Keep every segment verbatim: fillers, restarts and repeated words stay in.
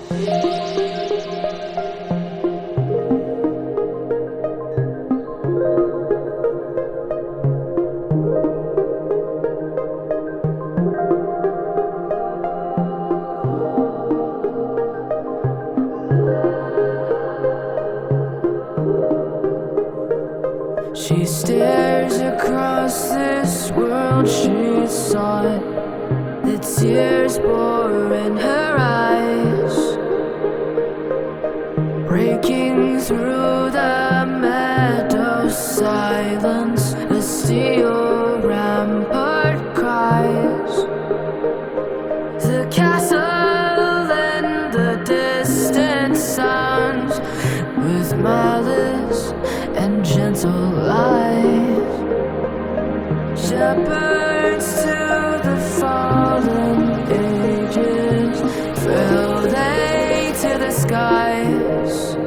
She stares across this world she saw, the tears pour in her eyes, breaking through the meadow's silence. A steel rampart cries, the castle in the distance sounds with malice and gentle lies. Shepherds to the fallen ages, fell they to the skies.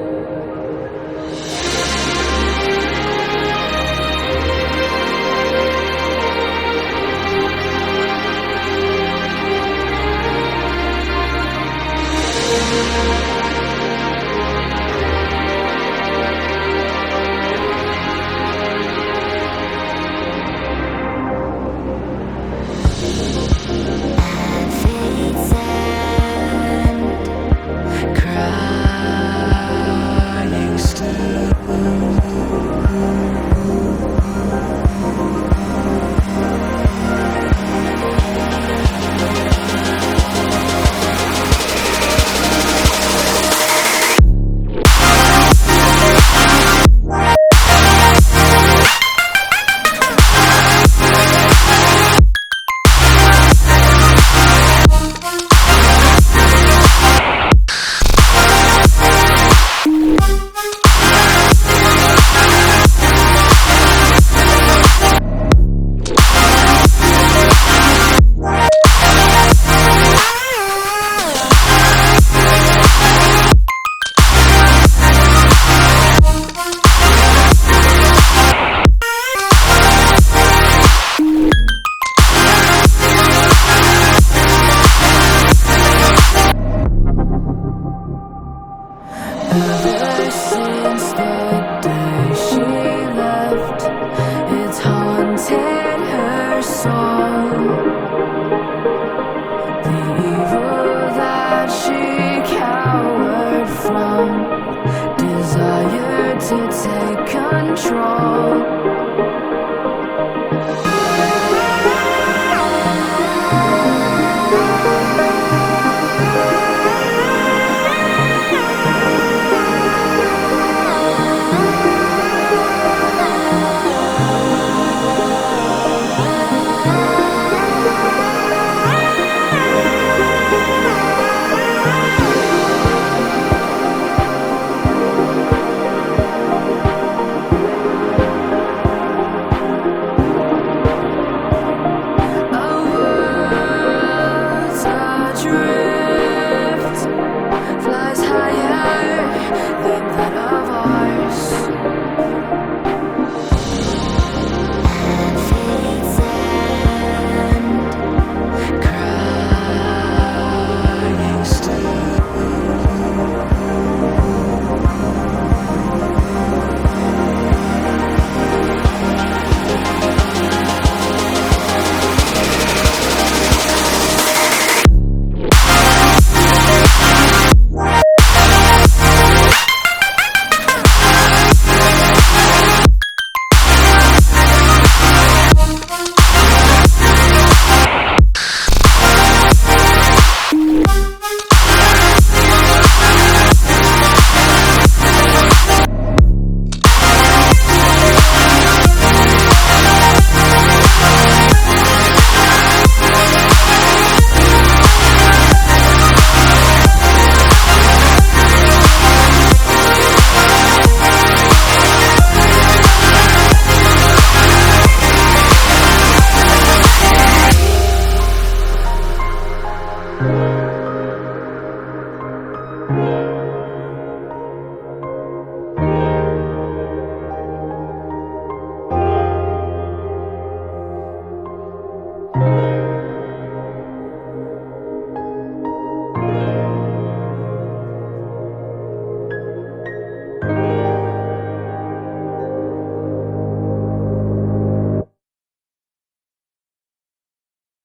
Ever since the day she left, it's haunted her soul. The evil that she cowered from, desired to take control.